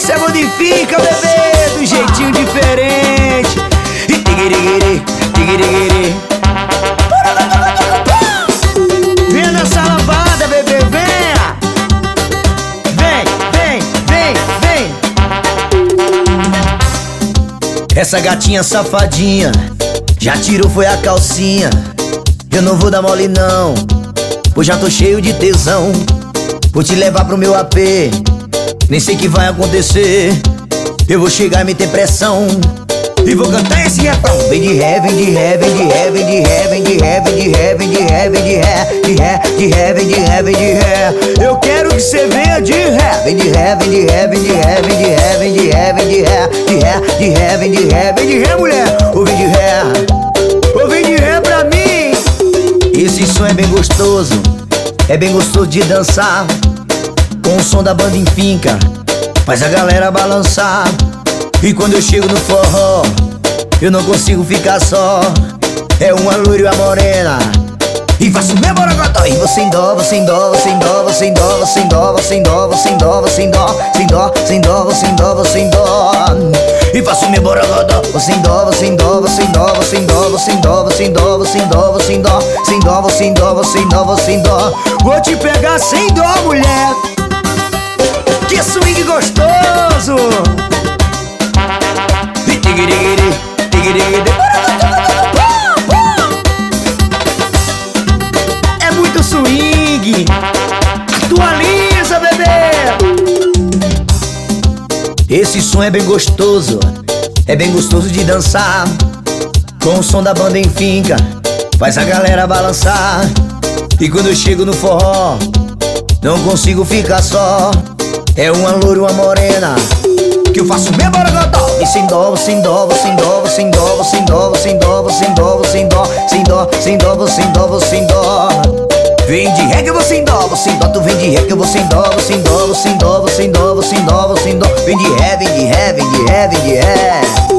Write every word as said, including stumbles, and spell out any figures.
Esse é modifica, bebê, do jeitinho diferente. E tigirigiri, tigirigiri. Venha nessa lavada, bebê, venha. Vem, vem, vem, vem. Essa gatinha safadinha já tirou foi a calcinha. Eu não vou dar mole não, pois já tô cheio de tesão. Vou te levar pro meu A P, nem sei que vai acontecer. Eu vou chegar e meter pressão e vou cantar esse refrão. Vem de ré, vem de ré, vem de ré, vem de ré, vem de ré, vem de ré, vem de ré, vem de ré, de ré, de ré, vem de ré, vem de ré. Eu quero que você venha de ré. Vem de ré, vem de ré, vem de ré, vem de ré, vem de ré, vem de ré, de ré, de ré, vem de ré, vem de ré, mulher. Ou vem de ré, ou vem de ré pra mim. Esse som é bem gostoso, é bem gostoso de dançar. Com o som da banda em finca, faz a galera balançar. E quando eu chego no forró, eu não consigo ficar só. É uma loira e uma morena, e faço meu borocotó. E você em dó, você em dó, você em dó, você em dó, você em dó, você em dó, você em dó, você em dó, sem dó, sem dó, você em dó, você em dó. E faço meu borocotó. Você em dó, você em dó, você em dó, você em dó, você em dó, você em dó, você em dó, você em dó, sem dó, você em dó, você em dó, você em dó. Vou te pegar sem dó, mulher. Que swing gostoso! Tigirigiri, tigirigiri. É muito swing. Atualiza, bebê. Esse som é bem gostoso, é bem gostoso de dançar. Com o som da banda em finca, faz a galera balançar. E quando eu chego no forró, não consigo ficar só. É uma loura, uma morena, que eu faço meu borocotó. E sem dó, sem dó, sem dó, sem dó, sem dó, sem dó, sem dó, sem dó, sem dó, sem dó, sem dó, sem dó. Vem de ré que eu vou sem dó, vou sem dó, tu vem de ré que eu vou sem dó, vou sem dó, vou sem dó, vou sem dó, vou sem dó, vou sem dó. Vem de ré, vem de ré, vem de ré, vem de ré.